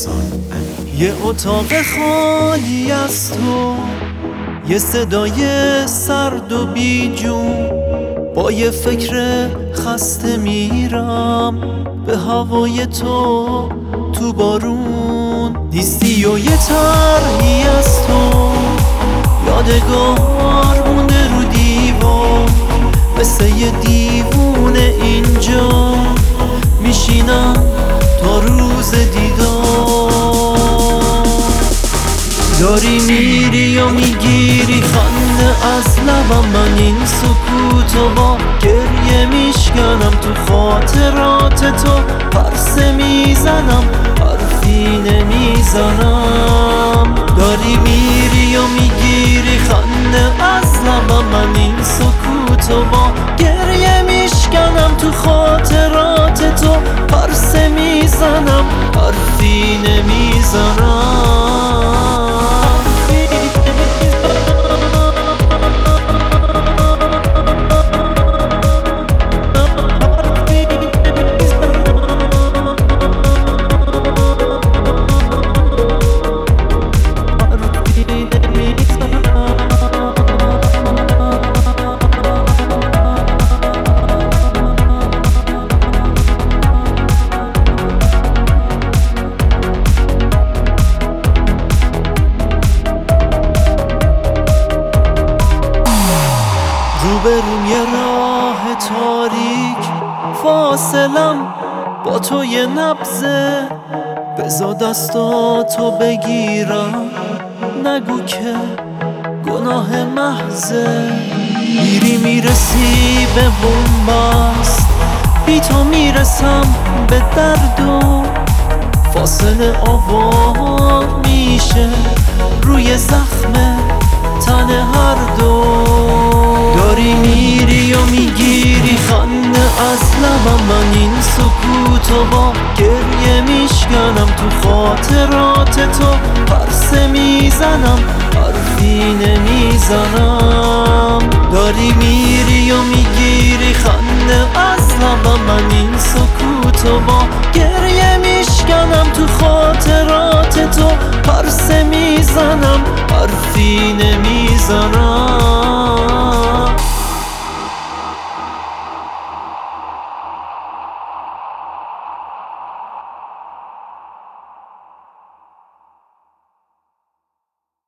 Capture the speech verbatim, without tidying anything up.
یه اتاق خالی از تو، یه صدای سرد و بیجون، با یه فکر خسته میرم به هوای تو تو بارون. نیستی و یه طرحی از تو یادگار مونده رو دیوار، مثل یه دیوونه اینجا میشینم تا روز دیدار. داری میری و میگیری خنده از لبم، من این سکوتو با گریه میشکنم، تو خاطرات تو پرسه میزنم حرفی نمیزنم. داری میری و میگیری خنده از لبم، من این سکوتو با گریه میشکنم، تو خاطرات تو پرسه میزنم حرفی نمیزنم. روبروم یه راه تاریک، فاصلم با تو یه نبضه، بذار دستاتو بگیرم، نگو که گناه محضه. میری میرسی به بنبست، بی تو میرسم به درد و فاصله آوار میشه روی زخم تن هر دو. داری میری و میگیری خنده از لبم، من این سکوتو با گریه میشکنم، تو خاطرات تو پرسه میزنم حرفی نمیزنم. داری میری و میگیری خنده از لبم، من این سکوتو با گریه میشکنم، تو خاطرات تو پرسه میزنم حرفی نمیزنم.